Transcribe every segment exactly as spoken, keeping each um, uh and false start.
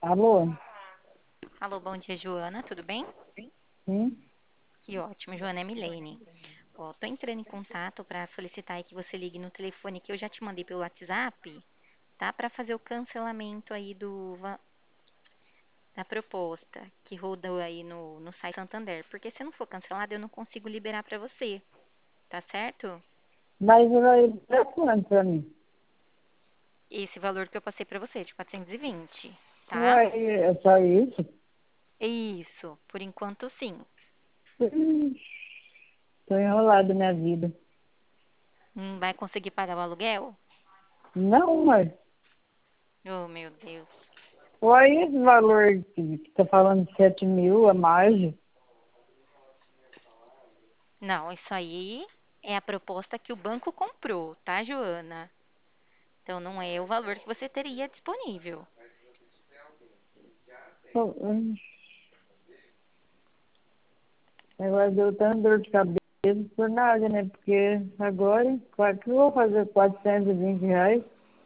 Alô? Alô, bom dia, Joana, tudo bem? Sim? Que ótimo, Joana, é Milene. Ó, tô entrando em contato para solicitar aí que você ligue no telefone que eu já te mandei pelo WhatsApp, tá? Para fazer o cancelamento aí do va- da proposta que rodou aí no, no site Santander. Porque se não for cancelado, eu não consigo liberar para você, tá certo? Mas vai dar quanto pra mim? Esse valor que eu passei para você, de quatrocentos e vinte, tá? Uai, é só isso? Isso, por enquanto sim. Ih, tô enrolado na vida. Não vai conseguir pagar o aluguel? Não, mas... Oh, meu Deus. Uai, esse valor que que tá falando de sete mil a mais? Não, isso aí é a proposta que o banco comprou, tá, Joana? Então não é o valor que você teria disponível. Pô, hum, agora deu tanta dor de cabeça por nada, né? Porque agora, claro que eu vou fazer quatrocentos e vinte reais.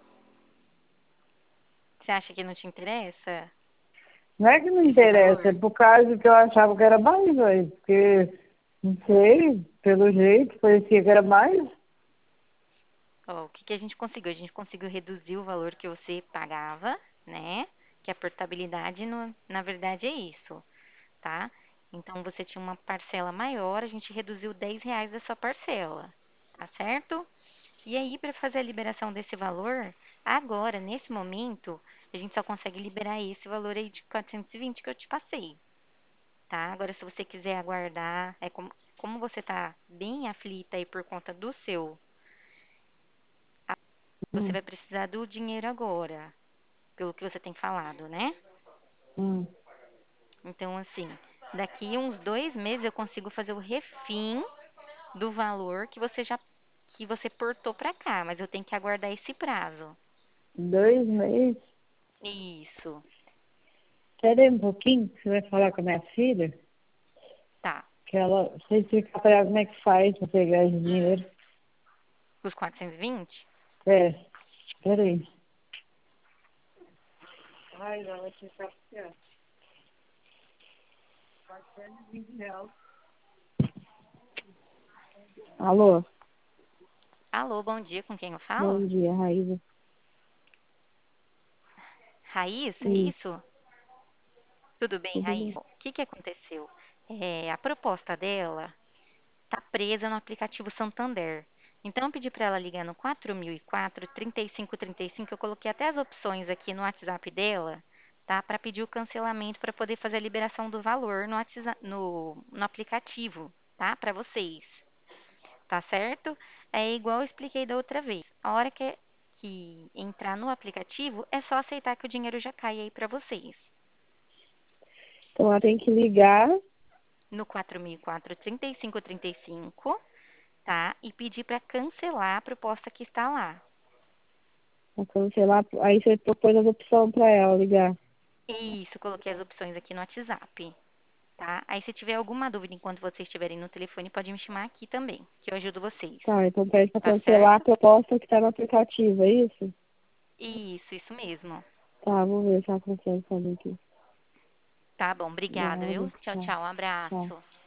Você acha que não te interessa Não é que não esse interessa, é valor? por causa que eu achava que era mais, velho. Porque, não sei, pelo jeito, parecia que era mais. Ó, o que que a gente conseguiu? A gente conseguiu reduzir o valor que você pagava, né? Que a portabilidade, no- na verdade, é isso, tá? Então você tinha uma parcela maior, a gente reduziu dez reais da sua parcela, tá certo? E aí, para fazer a liberação desse valor, agora, nesse momento, a gente só consegue liberar esse valor aí de quatrocentos e vinte que eu te passei, tá? Agora, se você quiser aguardar, é como, como você tá bem aflita aí por conta do seu, a- você Hum, vai precisar do dinheiro agora, pelo que você tem falado, né? hum. Então, assim, daqui uns dois meses eu consigo fazer o refim do valor que você já que você portou para cá, mas eu tenho que aguardar esse prazo. Dois meses. Isso, Espera aí um pouquinho, que você vai falar com a minha filha, tá. que ela, sei se fica pra ela como é que faz pra pegar esse dinheiro. Os quatrocentos e vinte? É, espera aí. Ai, ela vai ficar pior. Alô, Alô, bom dia, com quem eu falo? bom dia, Raíza. Raíssa, é Isso, isso? Tudo bem, tudo bem. Raíssa? O que que aconteceu? É, a proposta dela tá presa no aplicativo Santander. Então, eu pedi para ela ligar no quatro mil e quatro, trinta e cinco trinta e cinco. Eu coloquei até as opções aqui no WhatsApp dela, tá? Para pedir o cancelamento para poder fazer a liberação do valor no, WhatsApp, no, no aplicativo, tá? Para vocês. Tá certo? É igual eu expliquei da outra vez. A hora que, que entrar no aplicativo, é só aceitar que o dinheiro já cai aí para vocês. Então ela tem que ligar No quatro mil e quatro, trinta e cinco trinta e cinco, tá? E pedir para cancelar a proposta que está lá. pra cancelar, aí você propôs as opções pra ela ligar. Isso, coloquei as opções aqui no WhatsApp, tá? Aí se tiver alguma dúvida enquanto vocês estiverem no telefone, pode me chamar aqui também, que eu ajudo vocês. Tá, então pede pra Tá cancelar a certo? proposta que tá no aplicativo, é isso? Isso, isso mesmo. Tá, vou ver se ela consegue fazer aqui. Tá bom, obrigada, Obrigada, viu? Tchau, tchau, tchau, um tchau. abraço.